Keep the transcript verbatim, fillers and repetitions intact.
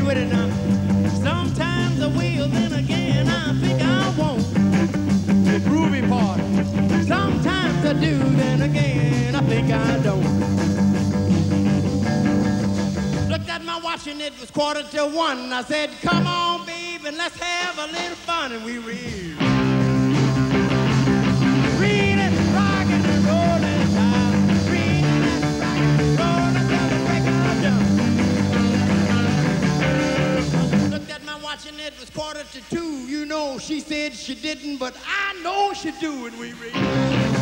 with it now. Sometimes I will, then again I think I won't. The groovy part. Sometimes I do, then again I think I don't. Looked at my watch and it was quarter to one. I said, come on, babe, and let's have a little fun. And we read. Reading, rocking, and rolling time. Reading and rocking and rolling till the break of dawn. Looked at my watch and it was quarter to two. You know, she said she didn't, but I know she do. And we read.